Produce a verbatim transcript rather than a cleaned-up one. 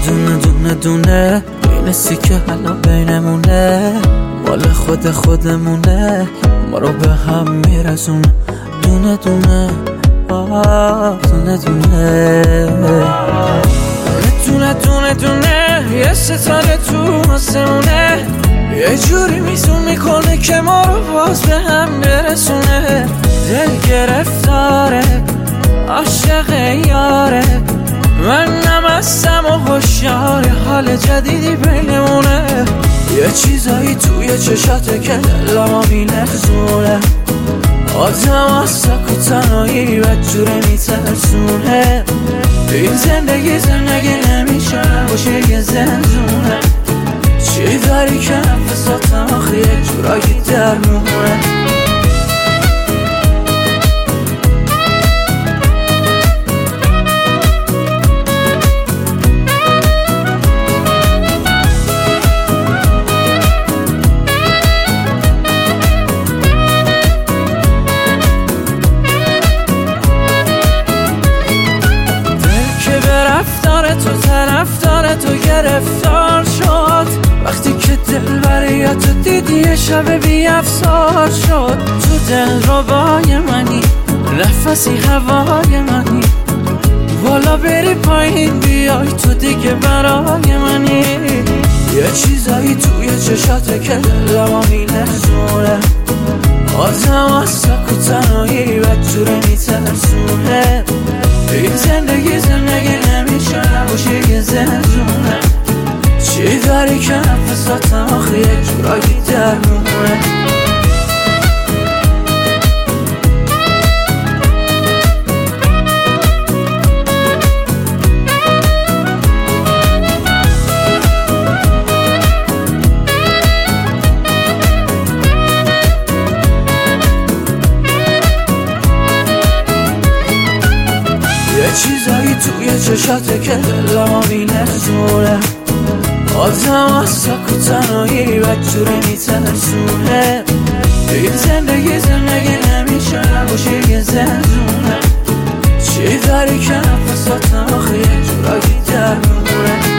دونه دونه دونه بینستی که حالا بینمونه مال خود خودمونه ما رو به هم میرسونه دونه دونه آه دونه دونه دونه دونه دونه یه ستاره تو آسمونه یه جوری میزون میکنه که ما رو باز به هم برسونه دل گرفتاره عاشق یاره من نمستم و هوشیار حال جدیدی بینمونه یه چیزایی توی چشاته که دلمو میلرزونه آدم از سک و تنهایی بدجوره میترسونه این زندگی زندگی نمیشه باشه یه زندونه چی داری که نفساتم آخه یه جورایی درمونه تو طرفدار تو گرفتار شد وقتی که دل برای تو دیدی یه شب بی افسار شد تو دل ربای منی نفسی هوای منی بالا بری پایین بیای تو دیگه برای منی یه چیزایی توی چشاته که دلمو میلرزونه آدم از سک و تنهایی بدجوره میترسونه این زندگی زندگی نمیشه باشه یه زندونه چی داری که نفساتم آخه یه جورایی درمونه یه چیزایی توی چشاته که دلمو میلرزونه آدم از سک و تنهایی بدجوره میترسونه این زندگی زندگی نمیشه باشه یه زندونه چی داری که نفساتم آخه یه جورایی درمونه